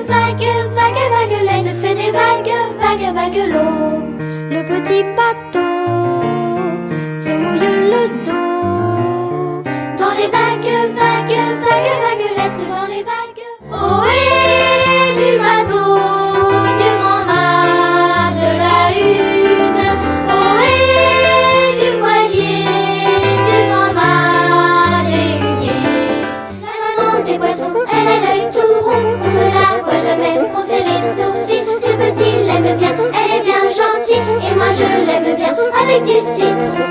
vagues, vagues, vaguelettes fait des vagues, vagues, vagues l'eau. Le petit bateau se mouille le dos. Dans les vagues, vagues, vagues, vaguelettes, dans les vagues. Ohé du bateau, du grand mât de la une. Ohé du voilier, du grand mât des huniers. La maman des poissons, elle a l'œil tout rond. On ne la voit jamais froncer les sourcils. Ces petits l'aiment bien, elle est bien gentille. Et moi je l'aime bien avec du citron.